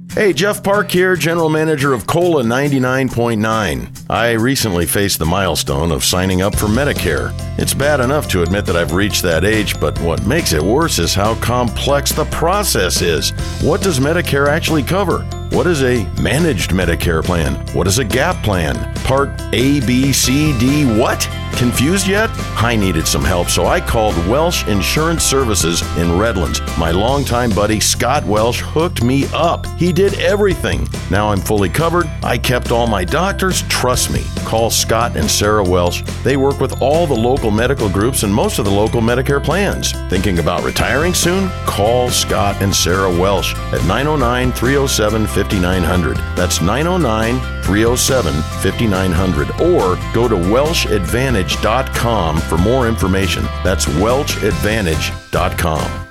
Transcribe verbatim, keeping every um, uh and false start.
Hey, Jeff Park here, General Manager of Cola ninety-nine point nine. I recently faced the milestone of signing up for Medicare. It's bad enough to admit that I've reached that age, but what makes it worse is how complex the process is. What does Medicare actually cover? What is a managed Medicare plan? What is a GAP plan? Part A, B, C, D, what? Confused yet? I needed some help, so I called Welsh Insurance Services in Redlands. My longtime buddy Scott Welsh hooked me up. He did everything. Now I'm fully covered. I kept all my doctors. Trust me. Call Scott and Sarah Welsh. They work with all the local medical groups and most of the local Medicare plans. Thinking about retiring soon? Call Scott and Sarah Welsh at nine oh nine, three oh seven, five nine zero zero. That's nine oh nine, three oh seven, five nine zero zero. Or go to welsh advantage dot com for more information. That's welsh advantage dot com.